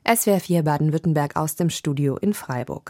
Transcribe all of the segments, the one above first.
SWR 4 Baden-Württemberg aus dem Studio in Freiburg.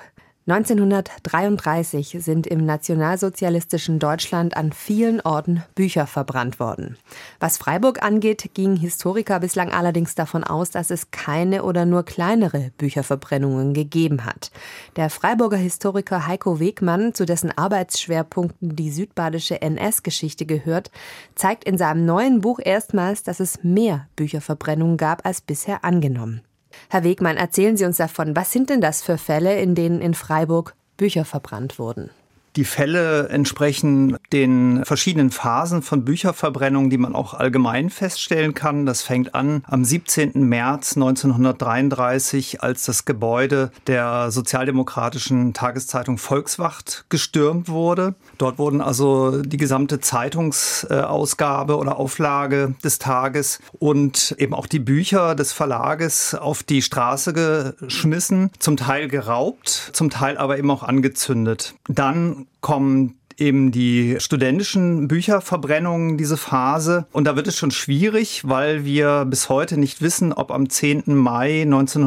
1933 sind im nationalsozialistischen Deutschland an vielen Orten Bücher verbrannt worden. Was Freiburg angeht, gingen Historiker bislang allerdings davon aus, dass es keine oder nur kleinere Bücherverbrennungen gegeben hat. Der Freiburger Historiker Heiko Wegmann, zu dessen Arbeitsschwerpunkten die südbadische NS-Geschichte gehört, zeigt in seinem neuen Buch erstmals, dass es mehr Bücherverbrennungen gab als bisher angenommen. Herr Wegmann, erzählen Sie uns davon, was sind denn das für Fälle, in denen in Freiburg Bücher verbrannt wurden? Die Fälle entsprechen den verschiedenen Phasen von Bücherverbrennung, die man auch allgemein feststellen kann. Das fängt an am 17. März 1933, als das Gebäude der sozialdemokratischen Tageszeitung Volkswacht gestürmt wurde. Dort wurden also die gesamte Zeitungsausgabe oder Auflage des Tages und eben auch die Bücher des Verlages auf die Straße geschmissen, zum Teil geraubt, zum Teil aber eben auch angezündet. Dann kommen eben die studentischen Bücherverbrennungen, diese Phase. Und da wird es schon schwierig, weil wir bis heute nicht wissen, ob am 10. Mai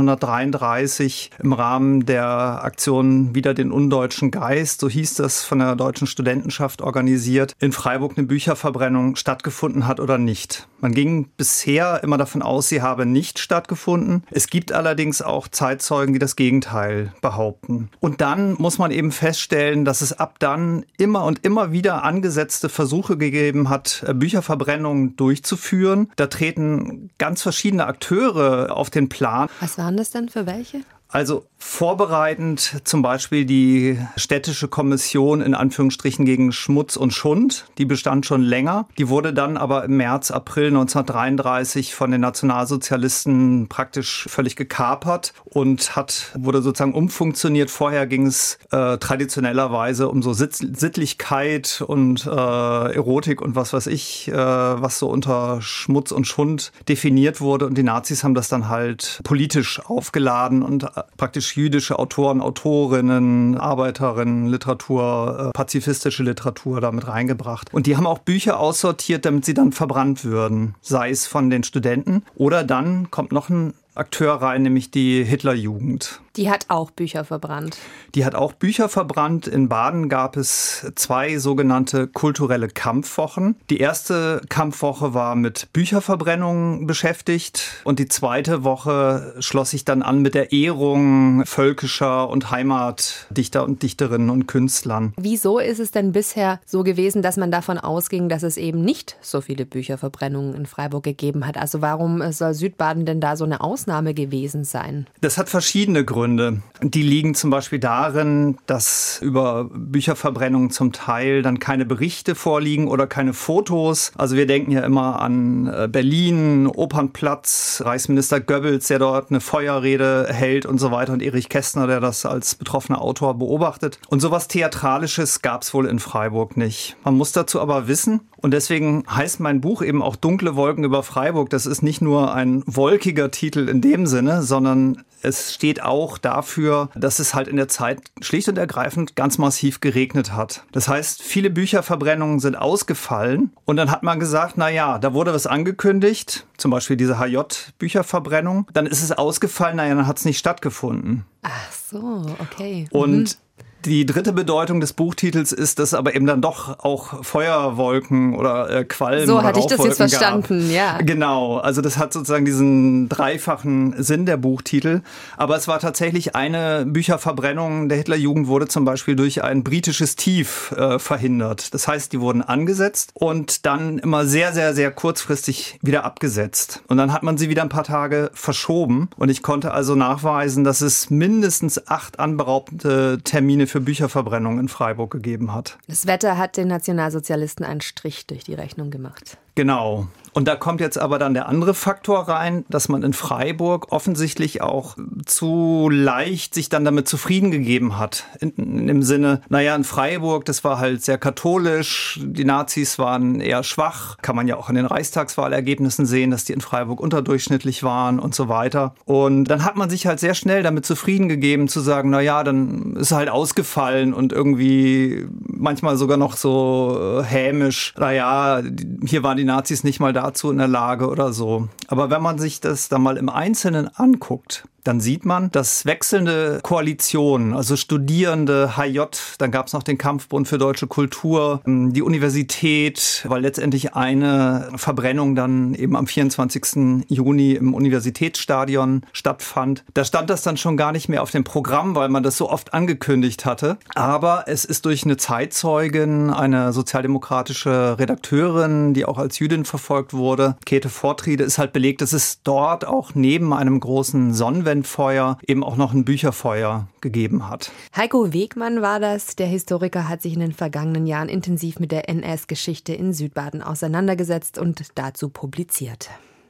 1933 im Rahmen der Aktion Wider den undeutschen Geist, so hieß das von der Deutschen Studentenschaft organisiert, in Freiburg eine Bücherverbrennung stattgefunden hat oder nicht. Man ging bisher immer davon aus, sie habe nicht stattgefunden. Es gibt allerdings auch Zeitzeugen, die das Gegenteil behaupten. Und dann muss man eben feststellen, dass es ab dann immer wieder angesetzte Versuche gegeben hat, Bücherverbrennungen durchzuführen. Da treten ganz verschiedene Akteure auf den Plan. Was waren das denn für welche? Also vorbereitend zum Beispiel die städtische Kommission in Anführungsstrichen gegen Schmutz und Schund. Die bestand schon länger. Die wurde dann aber im März, April 1933 von den Nationalsozialisten praktisch völlig gekapert und wurde sozusagen umfunktioniert. Vorher ging es traditionellerweise um so Sittlichkeit und Erotik und was weiß ich, was so unter Schmutz und Schund definiert wurde. Und die Nazis haben das dann halt politisch aufgeladen und praktisch jüdische Autoren, Autorinnen, Arbeiterinnen, Literatur, pazifistische Literatur damit reingebracht. Und die haben auch Bücher aussortiert, damit sie dann verbrannt würden, sei es von den Studenten oder dann kommt noch ein Akteur rein, nämlich die Hitlerjugend. Die hat auch Bücher verbrannt. Die hat auch Bücher verbrannt. In Baden gab es 2 sogenannte kulturelle Kampfwochen. Die erste Kampfwoche war mit Bücherverbrennungen beschäftigt und die zweite Woche schloss sich dann an mit der Ehrung völkischer und Heimatdichter und Dichterinnen und Künstlern. Wieso ist es denn bisher so gewesen, dass man davon ausging, dass es eben nicht so viele Bücherverbrennungen in Freiburg gegeben hat? Also warum soll Südbaden denn da so eine Ausnahme gewesen sein? Das hat verschiedene Gründe. Die liegen zum Beispiel darin, dass über Bücherverbrennungen zum Teil dann keine Berichte vorliegen oder keine Fotos. Also wir denken ja immer an Berlin, Opernplatz, Reichsminister Goebbels, der dort eine Feuerrede hält und so weiter und Erich Kästner, der das als betroffener Autor beobachtet. Und sowas Theatralisches gab es wohl in Freiburg nicht. Man muss dazu aber wissen, und deswegen heißt mein Buch eben auch Dunkle Wolken über Freiburg. Das ist nicht nur ein wolkiger Titel in dem Sinne, sondern es steht auch dafür, dass es halt in der Zeit schlicht und ergreifend ganz massiv geregnet hat. Das heißt, viele Bücherverbrennungen sind ausgefallen und dann hat man gesagt, na ja, da wurde was angekündigt, zum Beispiel diese HJ-Bücherverbrennung, dann ist es ausgefallen, naja, dann hat es nicht stattgefunden. Ach so, okay. Und die dritte Bedeutung des Buchtitels ist, dass aber eben dann doch auch Feuerwolken oder Qualm. So hatte ich das jetzt verstanden, gab. Ja. Genau, also das hat sozusagen diesen dreifachen Sinn, der Buchtitel. Aber es war tatsächlich eine Bücherverbrennung der Hitlerjugend wurde zum Beispiel durch ein britisches Tief verhindert. Das heißt, die wurden angesetzt und dann immer sehr, sehr, sehr kurzfristig wieder abgesetzt. Und dann hat man sie wieder ein paar Tage verschoben. Und ich konnte also nachweisen, dass es mindestens 8 anberaubte Termine für Bücherverbrennung in Freiburg gegeben hat. Das Wetter hat den Nationalsozialisten einen Strich durch die Rechnung gemacht. Genau. Und da kommt jetzt aber dann der andere Faktor rein, dass man in Freiburg offensichtlich auch zu leicht sich dann damit zufrieden gegeben hat. In dem Sinne, naja, in Freiburg, das war halt sehr katholisch, die Nazis waren eher schwach. Kann man ja auch an den Reichstagswahlergebnissen sehen, dass die in Freiburg unterdurchschnittlich waren und so weiter. Und dann hat man sich halt sehr schnell damit zufrieden gegeben zu sagen, naja, dann ist halt ausgefallen und irgendwie manchmal sogar noch so hämisch, naja, hier waren die Nazis nicht mal dazu in der Lage oder so. Aber wenn man sich das dann mal im Einzelnen anguckt, dann sieht man, dass wechselnde Koalitionen, also Studierende, HJ, dann gab es noch den Kampfbund für deutsche Kultur, die Universität, weil letztendlich eine Verbrennung dann eben am 24. Juni im Universitätsstadion stattfand. Da stand das dann schon gar nicht mehr auf dem Programm, weil man das so oft angekündigt hatte. Aber es ist durch eine Zeitzeugin, eine sozialdemokratische Redakteurin, die auch als Jüdin verfolgt wurde, Käthe Fortriede, ist halt belegt, dass es dort auch neben einem großen Sonnenwendfeuer eben auch noch ein Bücherfeuer gegeben hat. Heiko Wegmann war das. Der Historiker hat sich in den vergangenen Jahren intensiv mit der NS-Geschichte in Südbaden auseinandergesetzt und dazu publiziert.